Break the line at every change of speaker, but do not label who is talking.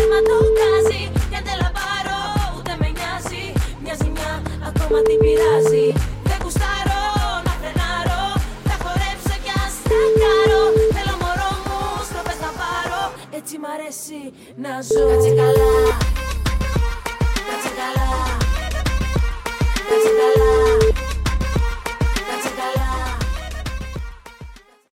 μα το γκάζι. Για δεν λαμπάρω, ούτε με νοιάζει. Μια ζημιά ακόμα τι πειράζει. Δεν γουστάρω να φρενάρω. Θα χορέψω κι ας τρακάρω. Θέλω μωρό μου στροφές να πάρω. Έτσι μ' αρέσει να ζω. Κάτσε καλά.